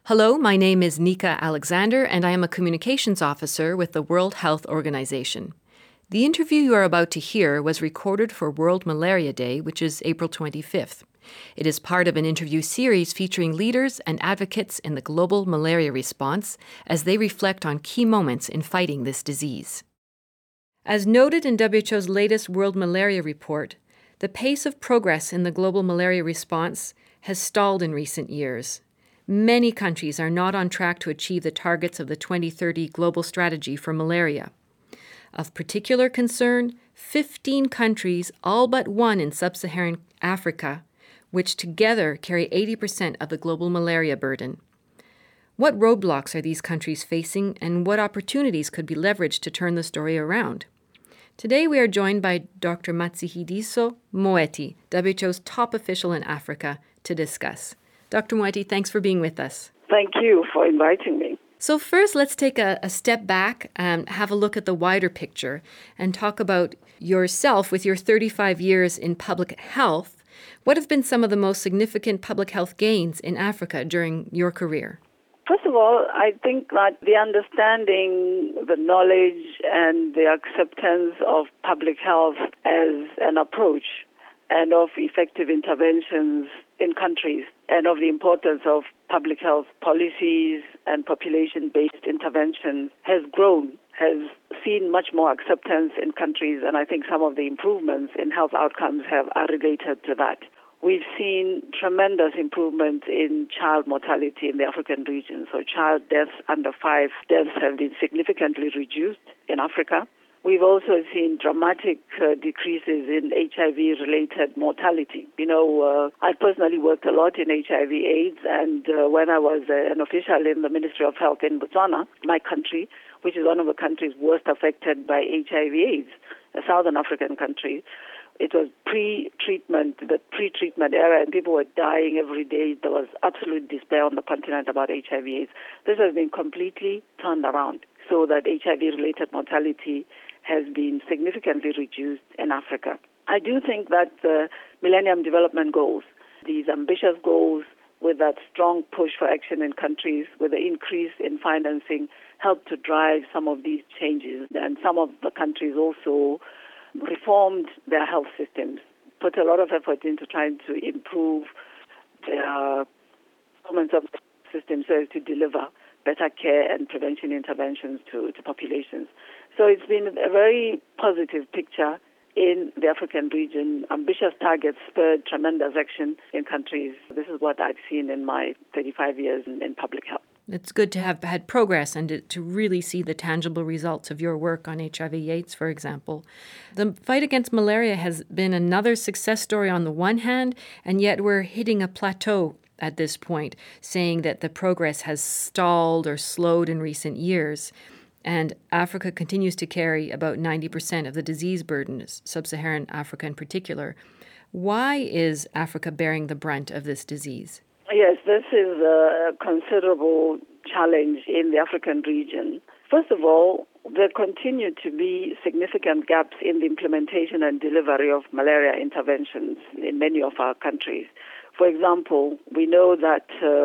Hello, my name is Nika Alexander, and I am a communications officer with the World Health Organization. The interview you are about to hear was recorded for World Malaria Day, which is April 25th. It is part of an interview series featuring leaders and advocates in the global malaria response as they reflect on key moments in fighting this disease. As noted in WHO's latest World Malaria Report, the pace of progress in the global malaria response has stalled in recent years. Many countries are not on track to achieve the targets of the 2030 Global Strategy for Malaria. Of particular concern, 15 countries, all but one in sub-Saharan Africa, which together carry 80% of the global malaria burden. What roadblocks are these countries facing, and what opportunities could be leveraged to turn the story around? Today we are joined by Dr. Matshidiso Moeti, WHO's top official in Africa, to discuss. Dr. Moeti, thanks for being with us. Thank you for inviting me. So first, let's take a step back and have a look at the wider picture and talk about yourself with your 35 years in public health. What have been some of the most significant public health gains in Africa during your career? First of all, I think that the understanding, the knowledge, and the acceptance of public health as an approach and of effective interventions in countries and of the importance of public health policies and population-based interventions has grown, has seen much more acceptance in countries, and I think some of the improvements in health outcomes are related to that. We've seen tremendous improvement in child mortality in the African region. So child deaths under 5 deaths have been significantly reduced in Africa. We've also seen dramatic decreases in HIV-related mortality. I personally worked a lot in HIV/AIDS, and when I was an official in the Ministry of Health in Botswana, my country, which is one of the countries worst affected by HIV/AIDS, a southern African country, it was the pre-treatment era, and people were dying every day. There was absolute despair on the continent about HIV/AIDS. This has been completely turned around so that HIV-related mortality has been significantly reduced in Africa. I do think that the Millennium Development Goals, these ambitious goals with that strong push for action in countries, with the increase in financing, help to drive some of these changes. And some of the countries also reformed their health systems, put a lot of effort into trying to improve their performance of the system so as to deliver better care and prevention interventions to populations. So it's been a very positive picture in the African region. Ambitious targets spurred tremendous action in countries. This is what I've seen in my 35 years in public health. It's good to have had progress and to really see the tangible results of your work on HIV/AIDS, for example. The fight against malaria has been another success story on the one hand, and yet we're hitting a plateau at this point, saying that the progress has stalled or slowed in recent years. And Africa continues to carry about 90% of the disease burden, sub-Saharan Africa in particular. Why is Africa bearing the brunt of this disease? Yes, this is a considerable challenge in the African region. First of all, there continue to be significant gaps in the implementation and delivery of malaria interventions in many of our countries. For example, we know that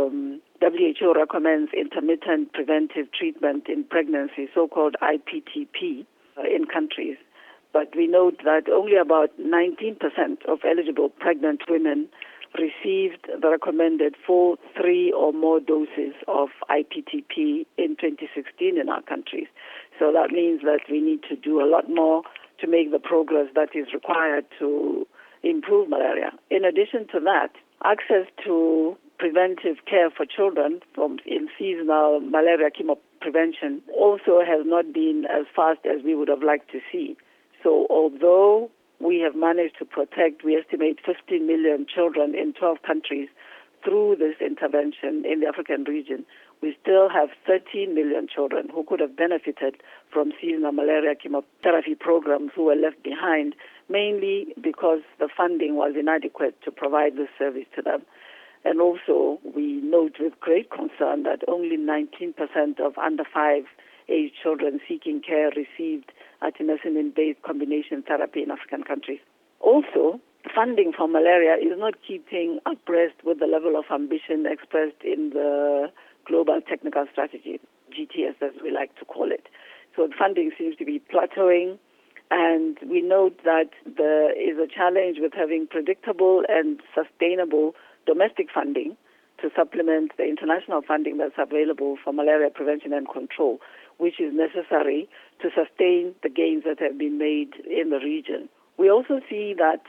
WHO recommends intermittent preventive treatment in pregnancy, so-called IPTP, in countries. But we note that only about 19% of eligible pregnant women received the recommended 4, 3 or more doses of IPTP in 2016 in our countries. So that means that we need to do a lot more to make the progress that is required to improve malaria. In addition to that, access to preventive care for children in seasonal malaria chemoprevention also has not been as fast as we would have liked to see. So although we have managed to protect, we estimate 15 million children in 12 countries through this intervention in the African region, we still have 13 million children who could have benefited from seasonal malaria chemotherapy programs who were left behind, mainly because the funding was inadequate to provide this service to them. And also, we note with great concern that only 19% of under 5 age children seeking care received artemisinin-based combination therapy in African countries. Also, funding for malaria is not keeping abreast with the level of ambition expressed in the Global Global Technical Strategy, GTS as we like to call it. So the funding seems to be plateauing, and we note that there is a challenge with having predictable and sustainable domestic funding to supplement the international funding that's available for malaria prevention and control, which is necessary to sustain the gains that have been made in the region. We also see that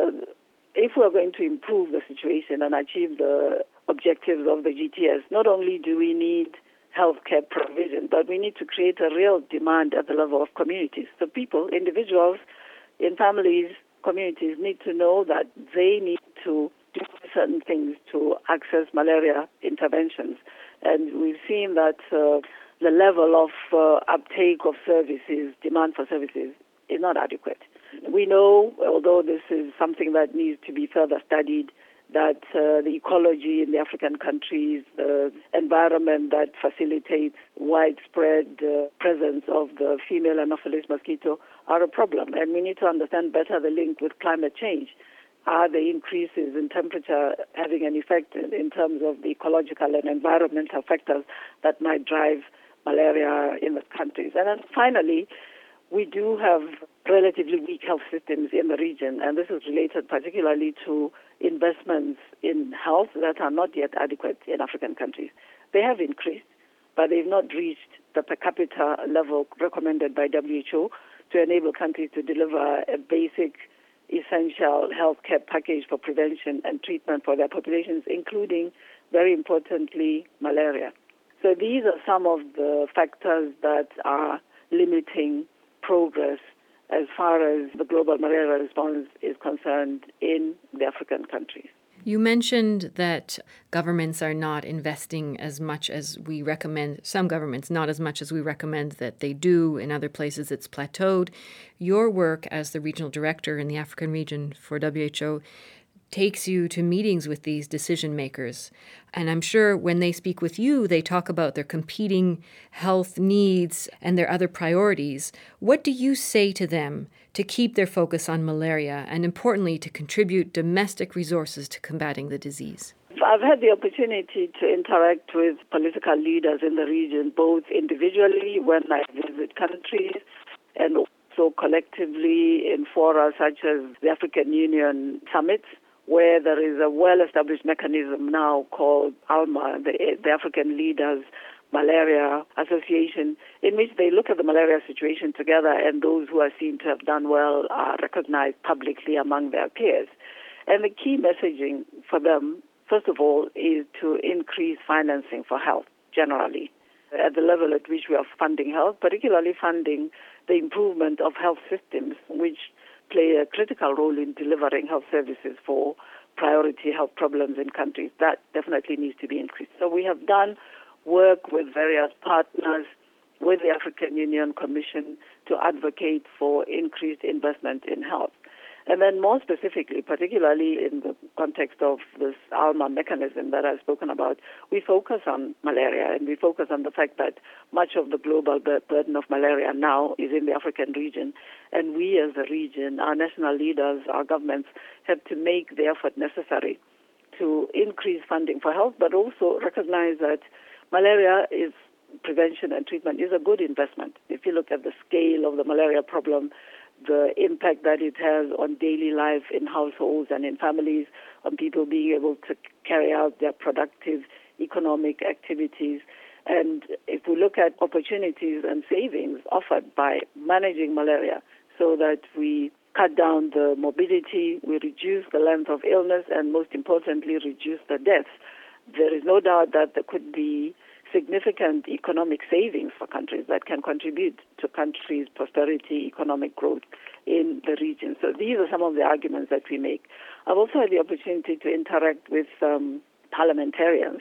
if we're going to improve the situation and achieve the objectives of the GTS, not only do we need healthcare provision, but we need to create a real demand at the level of communities. So people, individuals in families, communities need to know that they need to do certain things to access malaria interventions. And we've seen that the level of uptake of services, demand for services, is not adequate. We know, although this is something that needs to be further studied, that the ecology in the African countries, the environment that facilitates widespread presence of the female Anopheles mosquito are a problem. And we need to understand better the link with climate change. Are the increases in temperature having an effect in terms of the ecological and environmental factors that might drive malaria in the countries? And then finally, we do have relatively weak health systems in the region, and this is related particularly to investments in health that are not yet adequate in African countries. They have increased, but they've not reached the per capita level recommended by WHO to enable countries to deliver a basic, essential healthcare package for prevention and treatment for their populations, including, very importantly, malaria. So these are some of the factors that are limiting progress as far as the global malaria response is concerned in the African countries. You mentioned that governments are not investing as much as we recommend. Some governments, not as much as we recommend that they do. In other places, it's plateaued. Your work as the regional director in the African region for WHO takes you to meetings with these decision makers. And I'm sure when they speak with you, they talk about their competing health needs and their other priorities. What do you say to them to keep their focus on malaria and, importantly, to contribute domestic resources to combating the disease? I've had the opportunity to interact with political leaders in the region, both individually when I visit countries and also collectively in fora such as the African Union summits, where there is a well-established mechanism now called ALMA, the African Leaders Malaria Association, in which they look at the malaria situation together, and those who are seen to have done well are recognized publicly among their peers. And the key messaging for them, first of all, is to increase financing for health generally at the level at which we are funding health, particularly funding the improvement of health systems, which play a critical role in delivering health services for priority health problems in countries. That definitely needs to be increased. So we have done work with various partners, with the African Union Commission, to advocate for increased investment in health. And then more specifically, particularly in the context of this ALMA mechanism that I've spoken about, we focus on malaria, and we focus on the fact that much of the global burden of malaria now is in the African region. And we as a region, our national leaders, our governments, have to make the effort necessary to increase funding for health, but also recognize that malaria prevention and treatment is a good investment. If you look at the scale of the malaria problem, the impact that it has on daily life in households and in families, on people being able to carry out their productive economic activities. And if we look at opportunities and savings offered by managing malaria so that we cut down the morbidity, we reduce the length of illness, and most importantly, reduce the deaths, there is no doubt that there could be significant economic savings for countries that can contribute to countries' prosperity, economic growth in the region. So these are some of the arguments that we make. I've also had the opportunity to interact with parliamentarians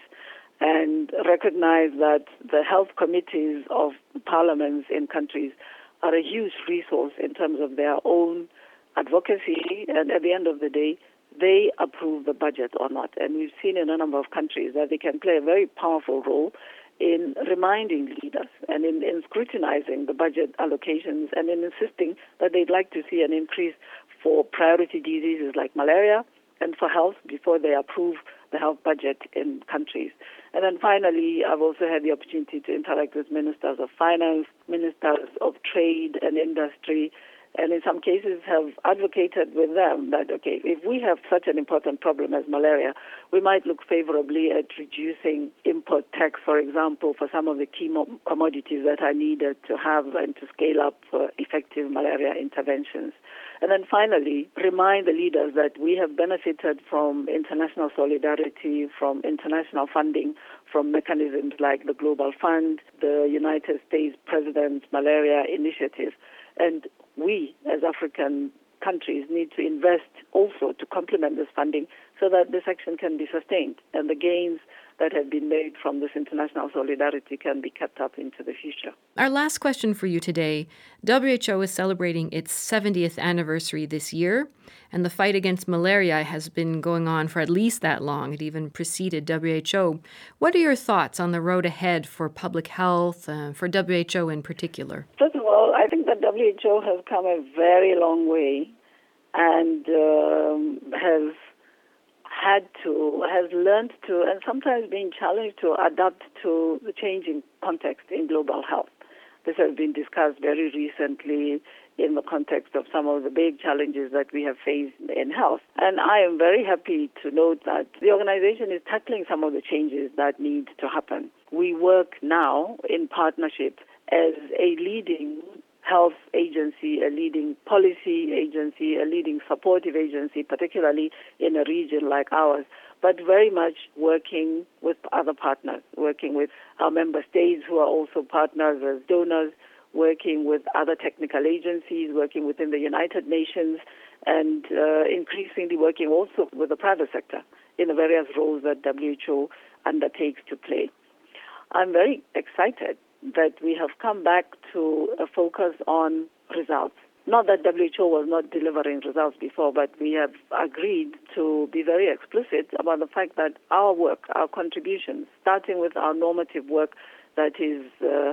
and recognize that the health committees of parliaments in countries are a huge resource in terms of their own advocacy, and at the end of the day, they approve the budget or not. And we've seen in a number of countries that they can play a very powerful role in reminding leaders and in scrutinizing the budget allocations and in insisting that they'd like to see an increase for priority diseases like malaria and for health before they approve the health budget in countries. And then finally, I've also had the opportunity to interact with ministers of finance, ministers of trade and industry, and in some cases have advocated with them that, okay, if we have such an important problem as malaria, we might look favorably at reducing import tax, for example, for some of the key commodities that are needed to have and to scale up effective malaria interventions. And then finally, remind the leaders that we have benefited from international solidarity, from international funding, from mechanisms like the Global Fund, the United States President's Malaria Initiative. And we, as African countries, need to invest also to complement this funding so that this action can be sustained and the gains that have been made from this international solidarity can be kept up into the future. Our last question for you today. WHO is celebrating its 70th anniversary this year, and the fight against malaria has been going on for at least that long. It even preceded WHO. What are your thoughts on the road ahead for public health, for WHO in particular? First of all, I think that WHO has come a very long way and has learned to, and sometimes been challenged to adapt to the changing context in global health. This has been discussed very recently in the context of some of the big challenges that we have faced in health. And I am very happy to note that the organization is tackling some of the changes that need to happen. We work now in partnership as a leading health agency, a leading policy agency, a leading supportive agency, particularly in a region like ours, but very much working with other partners, working with our member states who are also partners as donors, working with other technical agencies, working within the United Nations, and increasingly working also with the private sector in the various roles that WHO undertakes to play. I'm very excited that we have come back to a focus on results. Not that WHO was not delivering results before, but we have agreed to be very explicit about the fact that our work, our contributions, starting with our normative work that is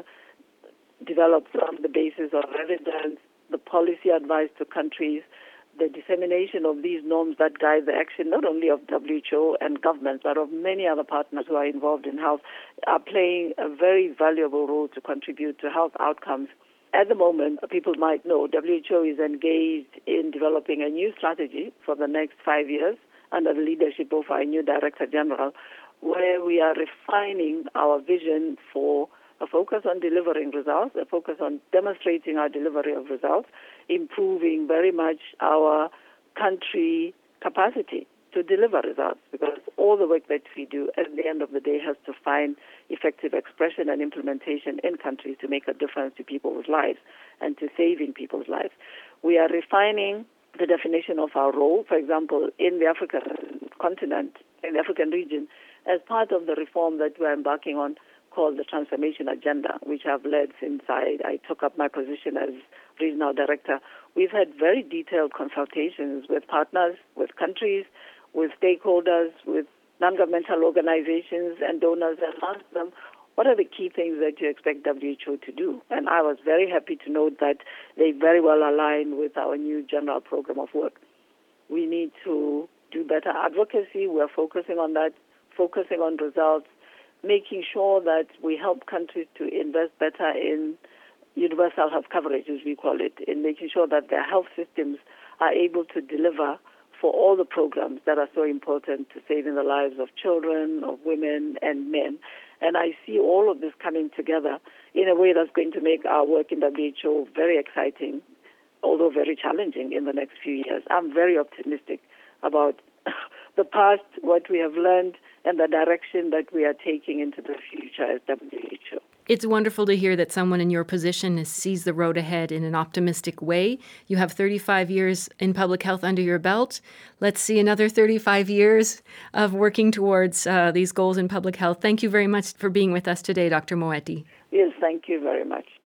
developed on the basis of evidence, the policy advice to countries, the dissemination of these norms that guide the action not only of WHO and governments, but of many other partners who are involved in health, are playing a very valuable role to contribute to health outcomes. At the moment, people might know WHO is engaged in developing a new strategy for the next 5 years under the leadership of our new Director General, where we are refining our vision for a focus on delivering results, a focus on demonstrating our delivery of results, improving very much our country capacity to deliver results, because all the work that we do at the end of the day has to find effective expression and implementation in countries to make a difference to people's lives and to saving people's lives. We are refining the definition of our role, for example, in the African continent, in the African region, as part of the reform that we're embarking on called the Transformation Agenda, which I've led since I took up my position as regional director. We've had very detailed consultations with partners, with countries, with stakeholders, with non-governmental organizations and donors, and asked them, what are the key things that you expect WHO to do? And I was very happy to note that they very well align with our new general program of work. We need to do better advocacy. We're focusing on that, focusing on results, making sure that we help countries to invest better in universal health coverage, as we call it, in making sure that their health systems are able to deliver for all the programs that are so important to saving the lives of children, of women, and men. And I see all of this coming together in a way that's going to make our work in WHO very exciting, although very challenging in the next few years. I'm very optimistic about the past, what we have learned, and the direction that we are taking into the future as WHO. It's wonderful to hear that someone in your position sees the road ahead in an optimistic way. You have 35 years in public health under your belt. Let's see another 35 years of working towards these goals in public health. Thank you very much for being with us today, Dr. Moeti. Yes, thank you very much.